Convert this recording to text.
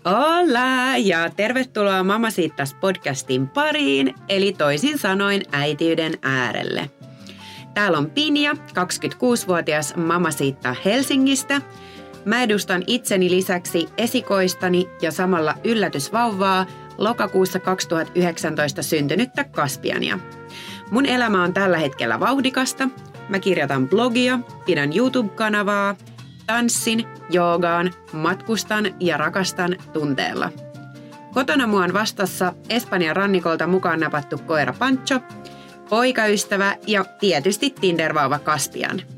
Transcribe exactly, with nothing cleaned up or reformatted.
Hola ja tervetuloa Mamacitas podcastin pariin, eli toisin sanoen äitiyden äärelle. Täällä on Pinja, kaksikymmentäkuusivuotias Mamacita Helsingistä. Mä edustan itseni lisäksi esikoistani ja samalla yllätysvauvaa lokakuussa kaksituhattayhdeksäntoista syntynyttä Kaspiania. Mun elämä on tällä hetkellä vauhdikasta. Mä kirjoitan blogia, pidän YouTube-kanavaa, tanssin, joogaan, matkustan ja rakastan tunteella. Kotona mua on vastassa Espanjan rannikolta mukaan napattu koira Pancho, poikaystävä ja tietysti Tinder-vauva Kaspian.